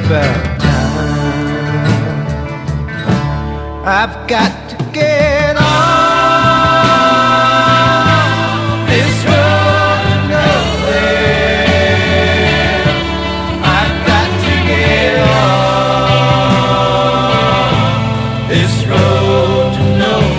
about time. I've got to get on this road to nowhere. I've got to get on this road to nowhere.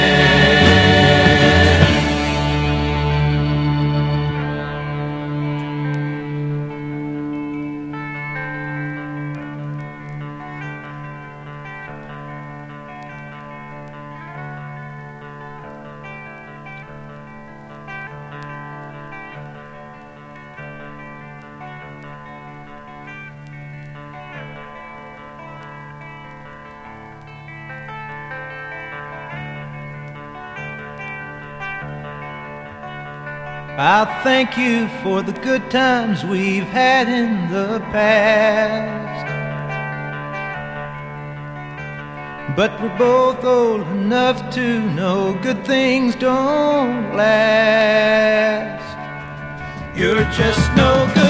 I'll thank you for the good times we've had in the past, but we're both old enough to know good things don't last. You're just no good